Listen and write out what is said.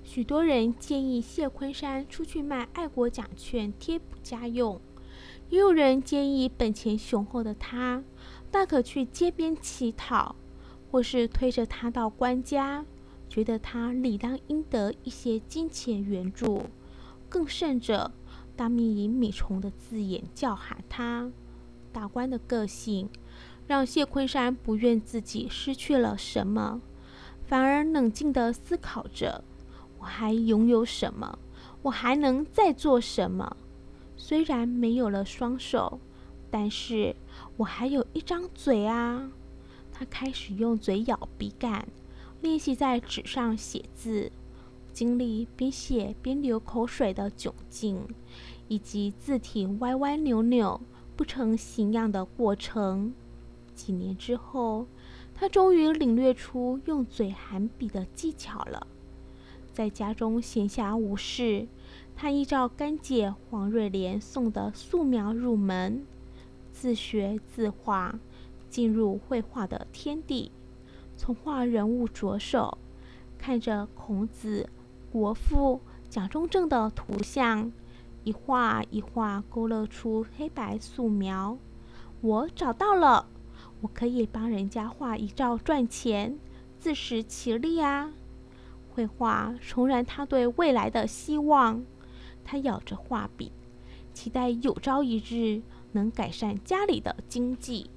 许多人建议谢坤山出去卖爱国奖券贴补家用，也有人建议本钱雄厚的他大可去街边乞讨，或是推着他到官家，觉得他理当应得一些金钱援助，更甚者当面以米虫的字眼叫喊他。大官的个性让谢坤山不愿自己失去了什么，反而冷静地思考着，我还拥有什么？我还能再做什么？虽然没有了双手，但是我还有一张嘴啊！他开始用嘴咬笔杆，练习在纸上写字，经历边写边流口水的窘境，以及字体歪歪扭扭、不成形样的过程。几年之后，他终于领略出用嘴含笔的技巧了。在家中闲暇无事，他依照干姐黄瑞莲送的素描入门，自学自画，进入绘画的天地。从画人物着手，看着孔子、国父、蒋中正的图像，一画一画勾勒出黑白素描。我找到了，我可以帮人家画一照赚钱，自食其力啊！绘画重燃他对未来的希望。他咬着画笔，期待有朝一日能改善家里的经济。